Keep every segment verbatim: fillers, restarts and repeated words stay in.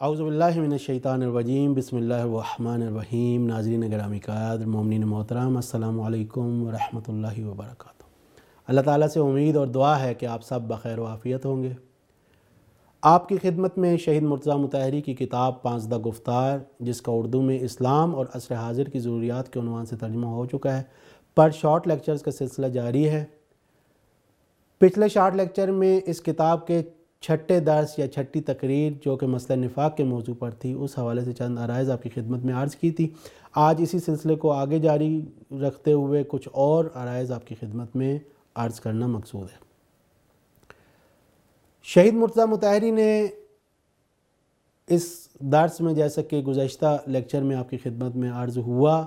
اعوذ باللہ من الشیطان الرجیم، بسم اللہ الرحمن الرحیم۔ ناظرین گرامی قدر، مومنین محترم، السلام علیکم ورحمۃ اللہ وبرکاتہ۔ اللہ تعالیٰ سے امید اور دعا ہے کہ آپ سب بخیر و عافیت ہوں گے۔ آپ کی خدمت میں شہید مرتضیٰ مطہری کی کتاب پانچدہ گفتار، جس کا اردو میں اسلام اور عصر حاضر کی ضروریات کے عنوان سے ترجمہ ہو چکا ہے، پر شارٹ لیکچرز کا سلسلہ جاری ہے۔ پچھلے شارٹ لیکچر میں اس کتاب کے چھٹے درس یا چھٹی تقریر جو کہ مسئلہ نفاق کے موضوع پر تھی، اس حوالے سے چند عرائض آپ کی خدمت میں عرض کی تھی۔ آج اسی سلسلے کو آگے جاری رکھتے ہوئے کچھ اور عرائض آپ کی خدمت میں عرض کرنا مقصود ہے۔ شہید مرتضیٰ مطہری نے اس درس میں، جیسا کہ گزشتہ لیکچر میں آپ کی خدمت میں عرض ہوا،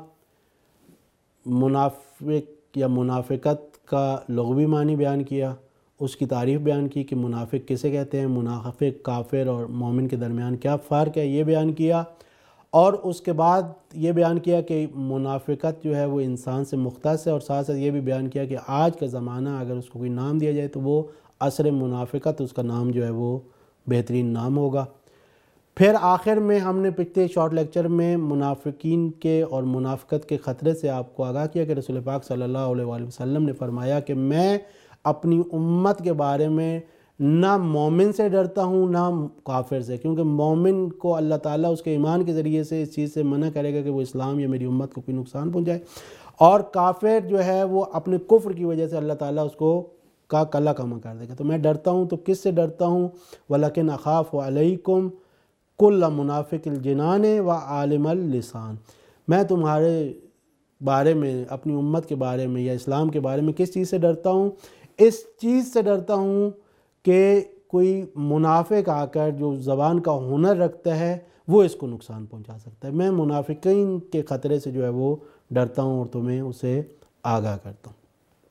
منافق یا منافقت کا لغوی معنی بیان کیا، اس کی تعریف بیان کی کہ منافق کسے کہتے ہیں، منافق کافر اور مومن کے درمیان کیا فرق ہے، یہ بیان کیا، اور اس کے بعد یہ بیان کیا کہ منافقت جو ہے وہ انسان سے مختص ہے، اور ساتھ ساتھ یہ بھی بیان کیا کہ آج کا زمانہ اگر اس کو کوئی نام دیا جائے تو وہ عصر منافقت اس کا نام جو ہے وہ بہترین نام ہوگا۔ پھر آخر میں ہم نے پچھلے شارٹ لیکچر میں منافقین کے اور منافقت کے خطرے سے آپ کو آگاہ کیا کہ رسول پاک صلی اللہ علیہ وآلہ وسلم نے فرمایا کہ میں اپنی امت کے بارے میں نہ مومن سے ڈرتا ہوں نہ کافر سے، کیونکہ مومن کو اللہ تعالیٰ اس کے ایمان کے ذریعے سے اس چیز سے منع کرے گا کہ وہ اسلام یا میری امت کو کوئی نقصان پہنچائے، اور کافر جو ہے وہ اپنے کفر کی وجہ سے اللہ تعالیٰ اس کو کا کلا کما کر دے گا۔ تو میں ڈرتا ہوں تو کس سے ڈرتا ہوں؟ وَلَكِنْ أَخَافُ عَلَيْكُمْ كُلَّ مُنَافِقِ الْجِنَانِ وَعَالِمَ اللِّسَانِ۔ میں تمہارے بارے میں، اپنی امت کے بارے میں یا اسلام کے بارے میں کس چیز سے ڈرتا ہوں؟ اس چیز سے ڈرتا ہوں کہ کوئی منافق آ کر جو زبان کا ہنر رکھتا ہے وہ اس کو نقصان پہنچا سکتا ہے۔ میں منافقین کے خطرے سے جو ہے وہ ڈرتا ہوں اور تمہیں اسے آگاہ کرتا ہوں۔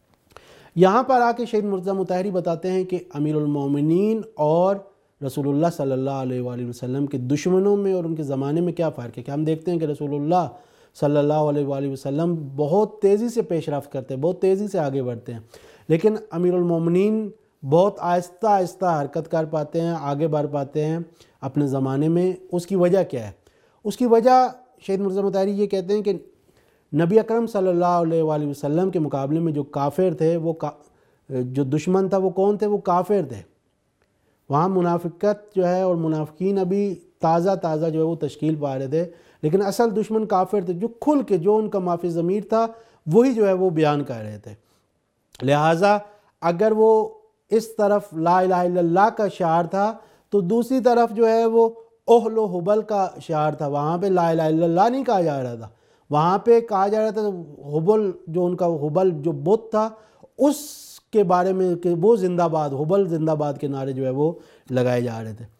یہاں پر آ کے شہید مرتضیٰ مطہری بتاتے ہیں کہ امیر المومنین اور رسول اللہ صلی اللہ علیہ وآلہ وسلم کے دشمنوں میں اور ان کے زمانے میں کیا فرق ہے کہ ہم دیکھتے ہیں کہ رسول اللہ صلی اللہ علیہ وآلہ وسلم بہت تیزی سے پیش رفت کرتے ہیں، بہت تیزی سے آگے بڑھتے ہیں، لیکن امیر المومنین بہت آہستہ آہستہ حرکت کر پاتے ہیں، آگے بڑھ پاتے ہیں اپنے زمانے میں۔ اس کی وجہ کیا ہے؟ اس کی وجہ شہید مرتضیٰ مطہری یہ کہتے ہیں کہ نبی اکرم صلی اللہ علیہ وآلہ وسلم کے مقابلے میں جو کافر تھے، وہ جو دشمن تھا وہ کون تھے؟ وہ کافر تھے۔ وہاں منافقت جو ہے اور منافقین ابھی تازہ تازہ جو ہے وہ تشکیل پا رہے تھے، لیکن اصل دشمن کافر تھے، جو کھل کے جو ان کا معافی ضمیر تھا وہی جو ہے وہ بیان کر رہے تھے۔ لہٰذا اگر وہ اس طرف لا الہ الا اللہ کا شعار تھا تو دوسری طرف جو ہے وہ اہل و حبل کا شعار تھا، وہاں پہ لا الہ الا اللہ نہیں کہا جا رہا تھا، وہاں پہ کہا جا رہا تھا حبل، جو ان کا حبل جو بت تھا اس کے بارے میں کہ وہ زندہ باد، حبل زندہ باد کے نعرے جو ہے وہ لگائے جا رہے تھے۔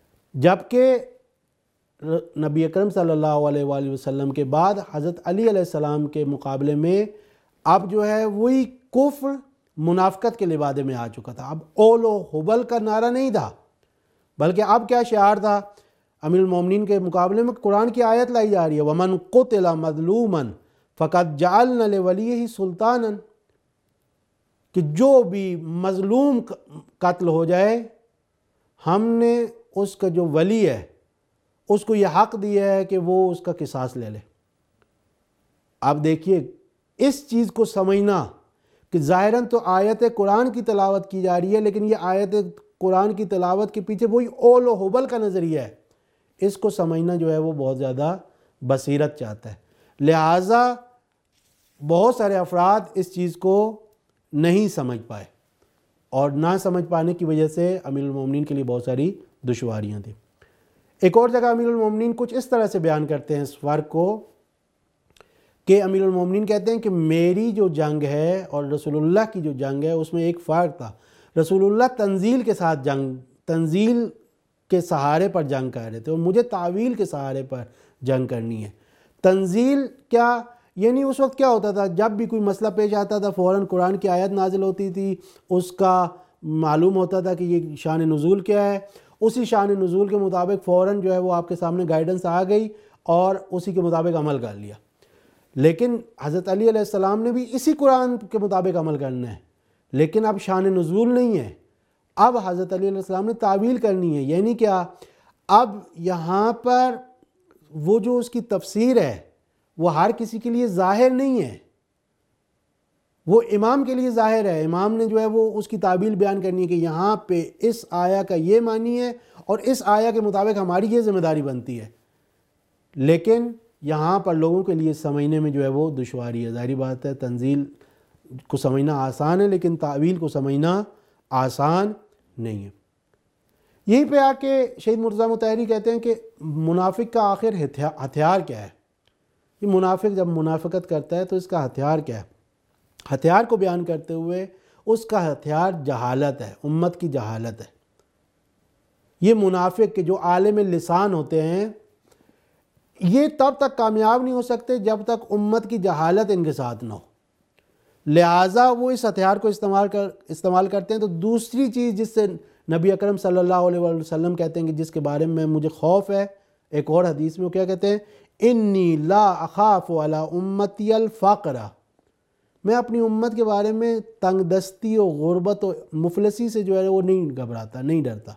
جبکہ نبی اکرم صلی اللہ علیہ وآلہ وسلم کے بعد حضرت علی علیہ السلام کے مقابلے میں اب جو ہے وہی کفر منافقت کے لبادے میں آ چکا تھا۔ اب اول و حبل کا نعرہ نہیں تھا، بلکہ اب کیا شعار تھا؟ امیر المومنین کے مقابلے میں قرآن کی آیت لائی جا رہی ہے، وَمَنْ قُتِلَ مَظْلُومًا فَقَدْ جَعَلْنَا لِوَلِيِّهِ سُلْطَانًا، کہ جو بھی مظلوم قتل ہو جائے ہم نے اس کا جو ولی ہے اس کو یہ حق دیا ہے کہ وہ اس کا قصاص لے لے۔ اب دیکھیے اس چیز کو سمجھنا کہ ظاہراً تو آیت قرآن کی تلاوت کی جا رہی ہے، لیکن یہ آیت قرآن کی تلاوت کے پیچھے وہی اول و حبل کا نظریہ ہے، اس کو سمجھنا جو ہے وہ بہت زیادہ بصیرت چاہتا ہے۔ لہٰذا بہت سارے افراد اس چیز کو نہیں سمجھ پائے، اور نہ سمجھ پانے کی وجہ سے امیر المومنین کے لیے بہت ساری دشواریاں تھیں۔ ایک اور جگہ امیر المومنین کچھ اس طرح سے بیان کرتے ہیں اس فرق کو کہ امیر المومنین کہتے ہیں کہ میری جو جنگ ہے اور رسول اللہ کی جو جنگ ہے اس میں ایک فرق تھا۔ رسول اللہ تنزیل کے ساتھ جنگ، تنزیل کے سہارے پر جنگ کر رہے تھے، اور مجھے تعویل کے سہارے پر جنگ کرنی ہے۔ تنزیل کیا؟ یعنی اس وقت کیا ہوتا تھا، جب بھی کوئی مسئلہ پیش آتا تھا فوراً قرآن کی آیت نازل ہوتی تھی، اس کا معلوم ہوتا تھا کہ یہ شان نزول کیا ہے، اسی شان نزول کے مطابق فوراً جو ہے وہ آپ کے سامنے گائیڈنس آ گئی اور اسی کے مطابق عمل کر لیا۔ لیکن حضرت علی علیہ السلام نے بھی اسی قرآن کے مطابق عمل کرنا ہے، لیکن اب شان نزول نہیں ہے، اب حضرت علی علیہ السلام نے تعویل کرنی ہے۔ یعنی کیا؟ اب یہاں پر وہ جو اس کی تفسیر ہے وہ ہر کسی کے لیے ظاہر نہیں ہے، وہ امام کے لیے ظاہر ہے۔ امام نے جو ہے وہ اس کی تعبیل بیان کرنی ہے کہ یہاں پہ اس آیا کا یہ معنی ہے اور اس آیا کے مطابق ہماری یہ ذمہ داری بنتی ہے، لیکن یہاں پر لوگوں کے لیے سمجھنے میں جو ہے وہ دشواری ہے۔ ظاہری بات ہے تنزیل کو سمجھنا آسان ہے لیکن تعویل کو سمجھنا آسان نہیں ہے۔ یہیں پہ آ کے شہید مرتضیٰ مطہری کہتے ہیں کہ منافق کا آخر ہتھیار کیا ہے؟ یہ منافق جب منافقت کرتا ہے تو اس کا ہتھیار کیا ہے؟ ہتھیار کو بیان کرتے ہوئے اس کا ہتھیار جہالت ہے، امت کی جہالت ہے۔ یہ منافق کے جو عالم لسان ہوتے ہیں یہ تب تک کامیاب نہیں ہو سکتے جب تک امت کی جہالت ان کے ساتھ نہ ہو، لہٰذا وہ اس ہتھیار کو استعمال کر استعمال کرتے ہیں۔ تو دوسری چیز جس سے نبی اکرم صلی اللہ علیہ وسلم کہتے ہیں کہ جس کے بارے میں مجھے خوف ہے، ایک اور حدیث میں وہ کیا کہتے ہیں؟ انی لا اخاف علی امتی الفقر، میں اپنی امت کے بارے میں تنگ دستی و غربت و مفلسی سے جو ہے وہ نہیں گھبراتا، نہیں ڈرتا۔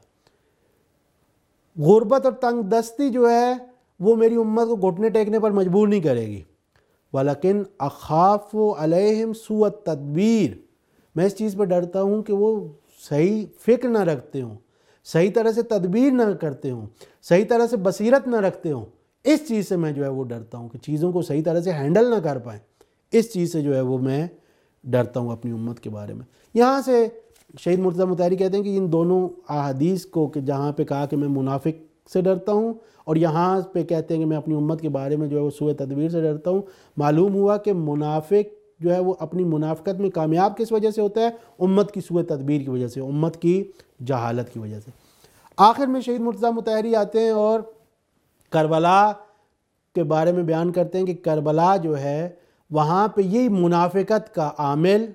غربت اور تنگ دستی جو ہے وہ میری امت کو گھٹنے ٹیکنے پر مجبور نہیں کرے گی۔ ولیکن اخاف علیہم سوء التدبیر، میں اس چیز پر ڈرتا ہوں کہ وہ صحیح فکر نہ رکھتے ہوں، صحیح طرح سے تدبیر نہ کرتے ہوں، صحیح طرح سے بصیرت نہ رکھتے ہوں۔ اس چیز سے میں جو ہے وہ ڈرتا ہوں کہ چیزوں کو صحیح طرح سے ہینڈل نہ کر پائیں، اس چیز سے جو ہے وہ میں ڈرتا ہوں اپنی امت کے بارے میں۔ یہاں سے شہید مرتضیٰ مطہری کہتے ہیں کہ ان دونوں احادیث کو کہ جہاں پہ کہا کہ میں منافق سے ڈرتا ہوں اور یہاں پہ کہتے ہیں کہ میں اپنی امت کے بارے میں جو ہے وہ سوء تدبیر سے ڈرتا ہوں، معلوم ہوا کہ منافق جو ہے وہ اپنی منافقت میں کامیاب کس وجہ سے ہوتا ہے؟ امت کی سوء تدبیر کی وجہ سے، امت کی جہالت کی وجہ سے۔ آخر میں شہید مرتضیٰ مطہری آتے ہیں اور کربلا کے بارے میں بیان کرتے ہیں کہ کربلا جو ہے وہاں پہ یہی منافقت کا عامل،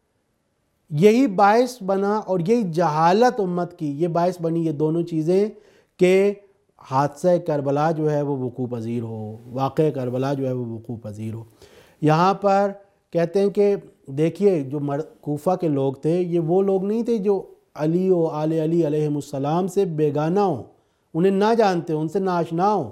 یہی باعث بنا اور یہی جہالت امت کی یہ باعث بنی، یہ دونوں چیزیں، کہ حادثہ کربلا جو ہے وہ وقوع پذیر ہو، واقعہ کربلا جو ہے وہ وقوع پذیر ہو۔ یہاں پر کہتے ہیں کہ دیکھیے جو کوفہ کے لوگ تھے یہ وہ لوگ نہیں تھے جو علی و آل علی علیہم السلام سے بیگانہ ہوں، انہیں نہ جانتے ہوں، ان سے نہ آشنا ہوں۔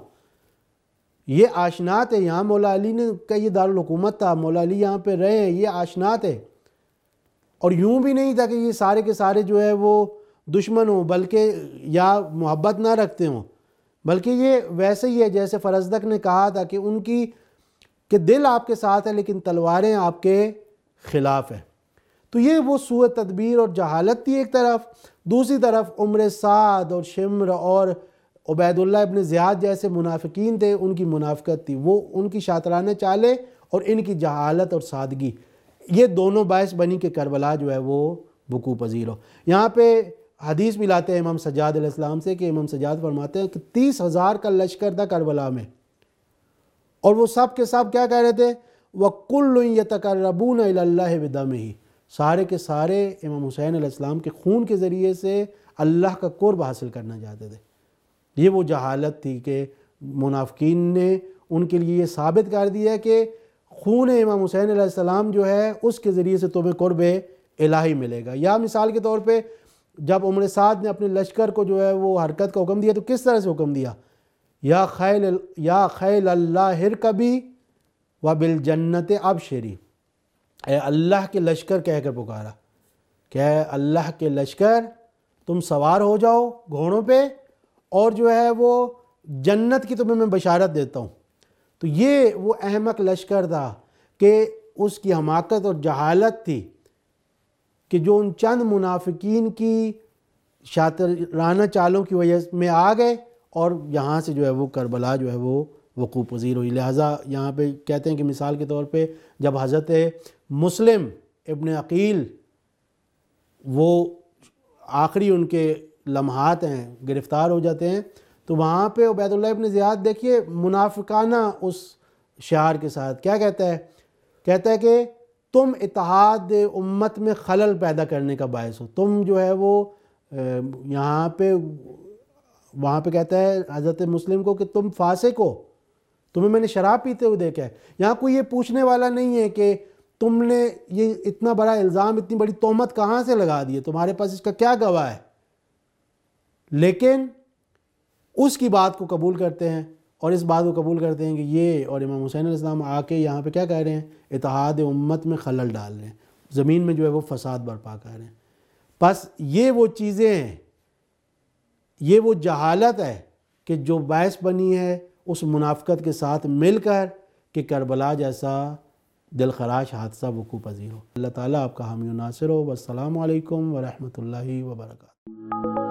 یہ آشنا تھے، یہاں مولا علی نے کا یہ دارالحکومت تھا، مولا علی یہاں پہ رہے ہیں، یہ آشنا تھے۔ اور یوں بھی نہیں تھا کہ یہ سارے کے سارے جو ہے وہ دشمن ہوں بلکہ یا محبت نہ رکھتے ہوں، بلکہ یہ ویسے ہی ہے جیسے فرزدق نے کہا تھا کہ ان کی کہ دل آپ کے ساتھ ہے لیکن تلواریں آپ کے خلاف ہیں۔ تو یہ وہ سوء تدبیر اور جہالت تھی ایک طرف، دوسری طرف عمر سعد اور شمر اور عبید اللہ ابن زیاد جیسے منافقین تھے، ان کی منافقت تھی، وہ ان کی شاطرانہ چالیں اور ان کی جہالت اور سادگی، یہ دونوں باعث بنی کہ کربلا جو ہے وہ وقوع پذیر ہو۔ یہاں پہ حدیث بھی لاتے ہیں امام سجاد علیہ السلام سے کہ امام سجاد فرماتے ہیں کہ تیس ہزار کا لشکر تھا کربلا میں، اور وہ سب کے سب کیا کہہ رہے تھے؟ وَكُلٌّ يَتَقَرَّبُونَ إِلَى اللَّهِ بِدَمِهِ، سارے کے سارے امام حسین علیہ السلام کے خون کے ذریعے سے اللہ کا قرب حاصل کرنا چاہتے تھے۔ یہ وہ جہالت تھی کہ منافقین نے ان کے لیے یہ ثابت کر دیا کہ خون امام حسین علیہ السلام جو ہے اس کے ذریعے سے تمہیں قرب الہی ملے گا۔ یا مثال کے طور پہ جب عمر سعد نے اپنے لشکر کو جو ہے وہ حرکت کا حکم دیا تو کس طرح سے حکم دیا؟ یا خیل یا خیل اللہ ارکبی وبالجنت ابشری، اے اللہ کے لشکر کہہ کر پکارا کہ اے اللہ کے لشکر تم سوار ہو جاؤ گھوڑوں پہ اور جو ہے وہ جنت کی تمہیں میں بشارت دیتا ہوں۔ تو یہ وہ احمق لشکر تھا کہ اس کی حماقت اور جہالت تھی کہ جو ان چند منافقین کی شاطرانہ چالوں کی وجہ میں آ گئے اور یہاں سے جو ہے وہ کربلا جو ہے وہ وقوع پذیر ہوئی۔ لہٰذا یہاں پہ کہتے ہیں کہ مثال کے طور پہ جب حضرت مسلم ابن عقیل وہ آخری ان کے لمحات ہیں گرفتار ہو جاتے ہیں تو وہاں پہ عبید اللہ ابن زیاد دیکھیے منافقانہ اس شعار کے ساتھ کیا کہتا ہے؟ کہتا ہے کہ تم اتحاد امت میں خلل پیدا کرنے کا باعث ہو، تم جو ہے وہ یہاں پہ وہاں پہ کہتا ہے حضرت مسلم کو کہ تم فاسق ہو، تمہیں میں نے شراب پیتے ہوئے دیکھا ہے۔ یہاں کوئی یہ پوچھنے والا نہیں ہے کہ تم نے یہ اتنا بڑا الزام، اتنی بڑی تہمت کہاں سے لگا دی ہے، تمہارے پاس اس کا کیا گواہ ہے؟ لیکن اس کی بات کو قبول کرتے ہیں اور اس بات کو قبول کرتے ہیں کہ یہ اور امام حسین علیہ السلام آ کے یہاں پہ کیا کہہ رہے ہیں؟ اتحاد امت میں خلل ڈال رہے ہیں، زمین میں جو ہے وہ فساد برپا کر رہے ہیں۔ پس یہ وہ چیزیں ہیں، یہ وہ جہالت ہے کہ جو باعث بنی ہے اس منافقت کے ساتھ مل کر کہ کربلا جیسا دلخراش حادثہ وقوع پذیر ہو۔ اللہ تعالیٰ آپ کا حامی و ناصر ہو۔ والسلام علیکم ورحمۃ اللہ وبرکاتہ۔